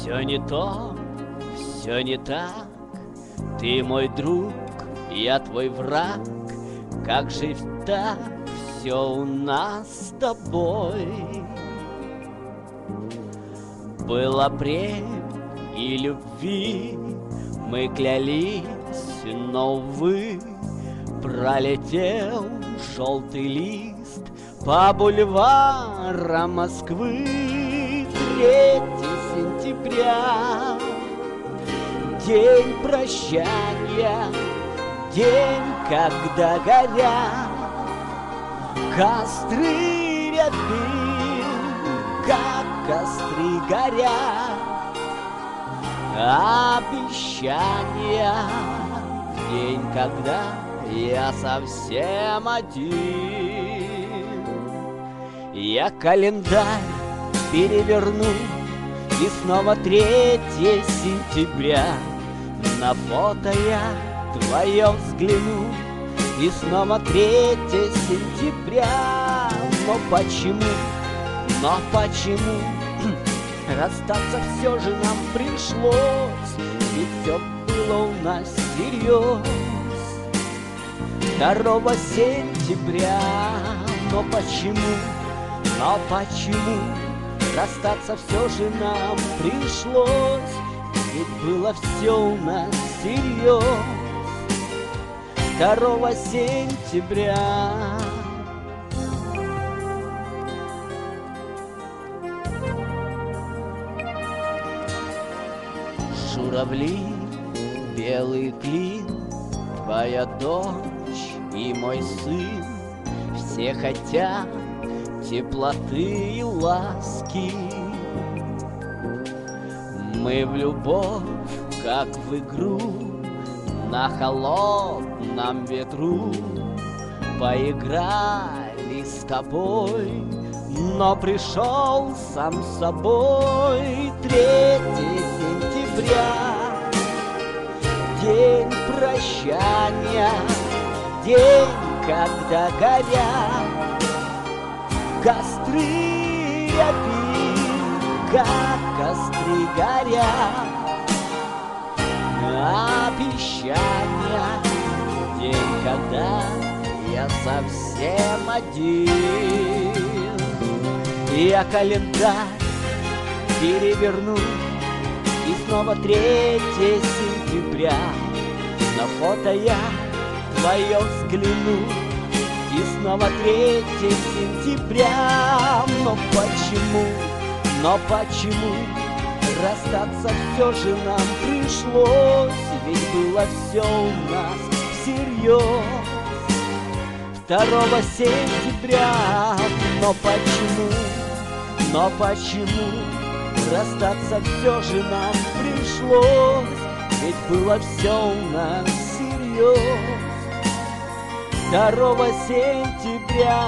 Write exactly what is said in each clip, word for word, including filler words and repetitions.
Все не то, все не так. Ты мой друг, я твой враг. Как же так все у нас с тобой? Был апрель и любви, мы клялись, но, увы, пролетел желтый лист по бульварам Москвы. Третье сентября, день прощания, день, когда горят костры рябин, как костры горят обещания. День, когда я совсем один. Я календарь переверну, и снова третье сентября. На фото я твое взгляну, и снова третье сентября. Но почему, но почему расстаться все же нам пришлось? Ведь все было у нас всерьез. Второго сентября. Но почему, но почему расстаться все же нам пришлось? Ведь было все у нас всерьез. Второго сентября. Журавли, белый клин, твоя дочь и мой сын, все хотят теплоты и ласки. Мы в любовь, как в игру, на холодном ветру поиграли с тобой, но пришел сам собой третье сентября. День прощания, день, когда горят костры рябин, как костры горят обещания. День, когда я совсем один. Я календарь переверну, и снова третье сентября. На фото я твое взгляну, и снова третье сентября. Но почему, но почему расстаться все же нам пришлось? Ведь было все у нас всерьез. Второго сентября. Но почему, но почему расстаться все же нам пришлось? Ведь было все у нас всерьез. Второго сентября.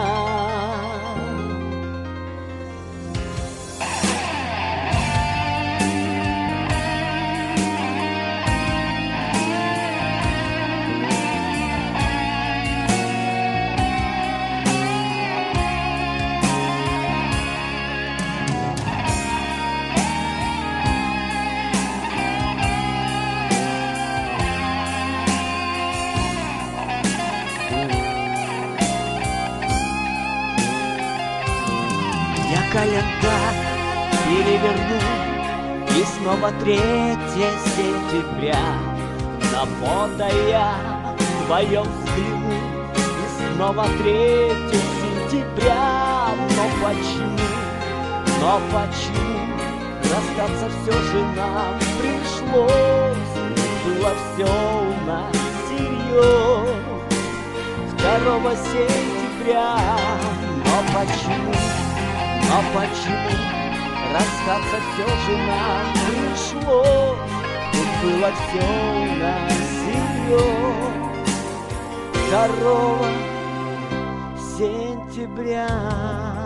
Календарь переверну, и снова третье сентября. На фото я твое взгляну, и снова третье сентября. Но почему, но почему расстаться все же нам пришлось? Было все у нас всерьез. Второго сентября. Но почему, но почему расстаться все же нам пришлось? Ведь было все у нас всерьез. Второго сентября.